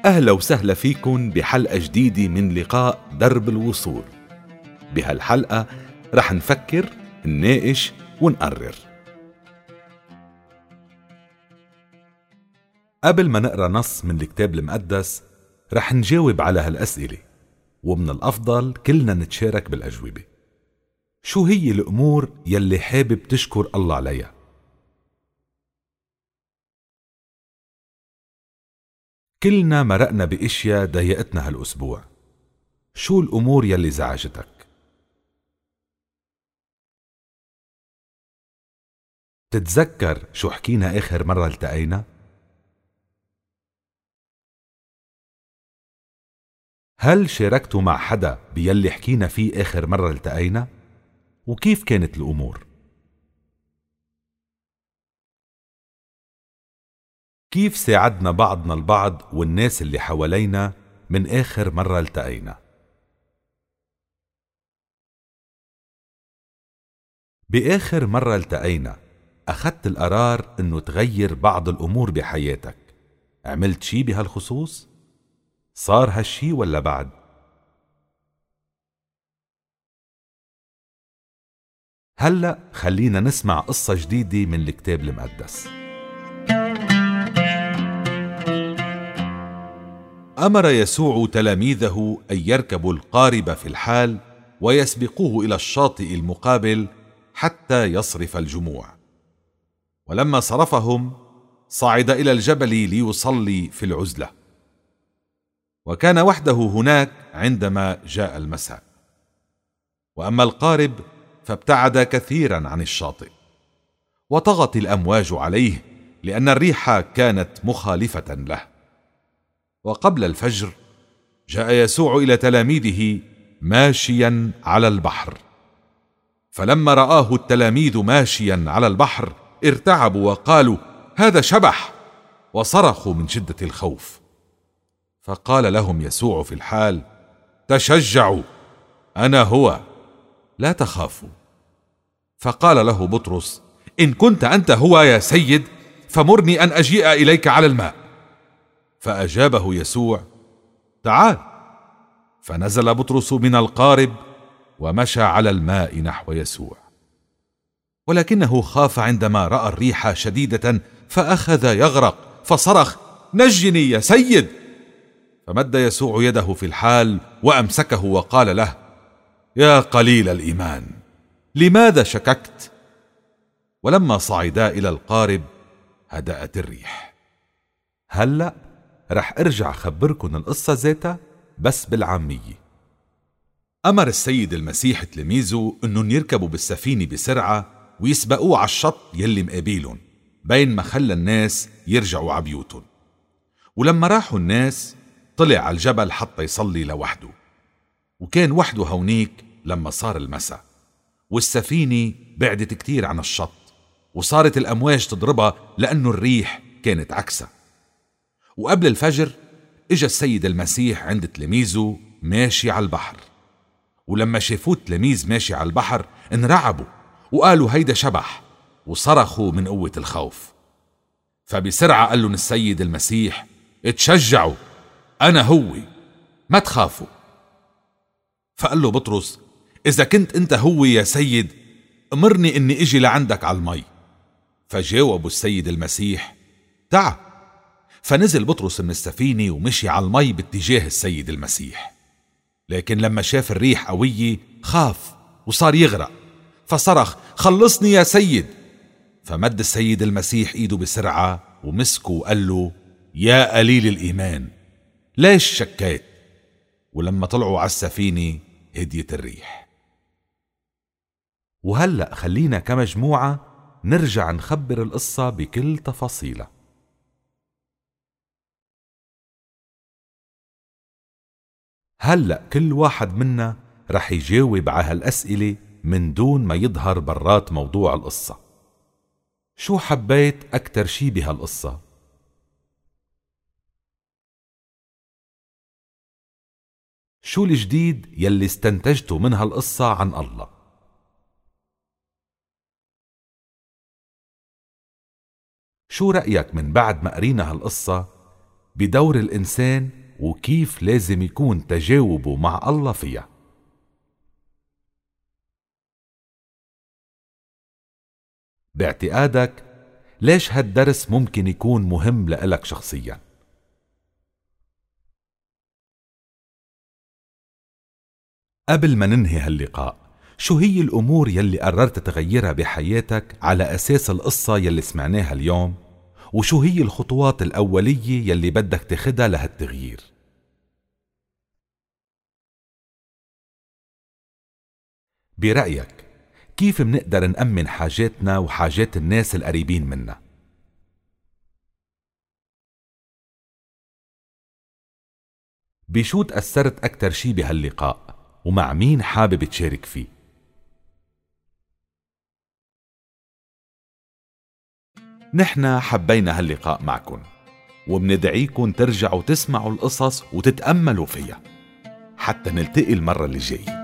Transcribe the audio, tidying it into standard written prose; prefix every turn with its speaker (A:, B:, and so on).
A: أهلا وسهلا فيكن بحلقة جديدة من لقاء درب الوصول. بهالحلقة رح نفكر، نناقش ونقرر. قبل ما نقرأ نص من الكتاب المقدس رح نجاوب على هالأسئلة، ومن الأفضل كلنا نتشارك بالأجوبة. شو هي الأمور يلي حابب تشكر الله عليها؟ كلنا مرقنا بإشياء ضايقتنا هالأسبوع. شو الأمور يلي زعجتك؟ تتذكر شو حكينا آخر مرة التقينا؟ هل شاركتوا مع حدا بيلي حكينا فيه آخر مرة التقينا؟ وكيف كانت الأمور؟ كيف ساعدنا بعضنا البعض والناس اللي حوالينا من آخر مرة التقينا؟ بآخر مرة التقينا أخذت القرار إنه تغير بعض الأمور بحياتك. عملت شي بهالخصوص؟ صار هالشي ولا بعد؟ هلأ خلينا نسمع قصة جديدة من الكتاب المقدس. أمر يسوع تلاميذه أن يركبوا القارب في الحال ويسبقوه إلى الشاطئ المقابل حتى يصرف الجموع. ولما صرفهم صعد إلى الجبل ليصلي في العزلة، وكان وحده هناك عندما جاء المساء. وأما القارب فابتعد كثيرا عن الشاطئ، وطغت الأمواج عليه لأن الريح كانت مخالفة له. وقبل الفجر جاء يسوع إلى تلاميذه ماشيا على البحر، فلما رآه التلاميذ ماشيا على البحر ارتعبوا وقالوا: هذا شبح، وصرخوا من شدة الخوف. فقال لهم يسوع في الحال: تشجعوا، أنا هو، لا تخافوا. فقال له بطرس: إن كنت أنت هو يا سيد فمرني أن أجيء إليك على الماء. فأجابه يسوع: تعال. فنزل بطرس من القارب ومشى على الماء نحو يسوع، ولكنه خاف عندما رأى الريح شديدة فأخذ يغرق، فصرخ: نجني يا سيد. فمد يسوع يده في الحال وأمسكه وقال له: يا قليل الإيمان، لماذا شككت؟ ولما صعدا إلى القارب هدأت الريح. هلأ رح أرجع خبركن القصة ذاتها بس بالعامية. أمر السيد المسيح تلاميذه أنهم يركبوا بالسفينة بسرعة ويسبقوه على الشط يلي مقابلهم، بين ما خلى الناس يرجعوا عبيوتهم. ولما راحوا الناس طلع على الجبل حتى يصلي لوحده، وكان وحده هونيك لما صار المساء، والسفينة بعدت كتير عن الشط، وصارت الأمواج تضربها لأنه الريح كانت عكسها. وقبل الفجر اجا السيد المسيح عند تلاميذه ماشي على البحر، ولما شافوه التلاميذ ماشي على البحر انرعبوا وقالوا: هيدا شبح، وصرخوا من قوة الخوف. فبسرعة قال لهم السيد المسيح: اتشجعوا، أنا هو، ما تخافوا. فقال له بطرس: إذا كنت أنت هو يا سيد أمرني إني إجي لعندك على المي. فجاوبوا السيد المسيح: تعال. فنزل بطرس من السفينة ومشي على المي باتجاه السيد المسيح، لكن لما شاف الريح قوية خاف وصار يغرق، فصرخ: خلصني يا سيد. فمد السيد المسيح ايده بسرعة ومسكه وقال له: يا قليل الإيمان، ليش شكيت؟ ولما طلعوا على السفينة هديت الريح. وهلأ خلينا كمجموعة نرجع نخبر القصة بكل تفاصيلها. هلأ كل واحد منا رح يجاوب على هالأسئلة من دون ما يظهر برات موضوع القصة. شو حبيت أكتر شي بهالقصة؟ شو الجديد يلي استنتجته من هالقصة عن الله؟ شو رأيك من بعد ما قرينا هالقصة بدور الإنسان وكيف لازم يكون تجاوبه مع الله فيها. باعتقادك ليش هالدرس ممكن يكون مهم لإلك شخصيا؟ قبل ما ننهي هاللقاء، شو هي الأمور يلي قررت تغيرها بحياتك على أساس القصة يلي سمعناها اليوم؟ وشو هي الخطوات الأولية يلي بدك تاخدها لهالتغيير؟ برأيك كيف منقدر نأمن حاجاتنا وحاجات الناس القريبين منا؟ بشو تأثرت أكتر شي بهاللقاء؟ ومع مين حابب تشارك فيه؟ نحن حبينا هاللقاء معكن، ومندعيكن ترجعوا تسمعوا القصص وتتأملوا فيها حتى نلتقي المرة اللي جاية.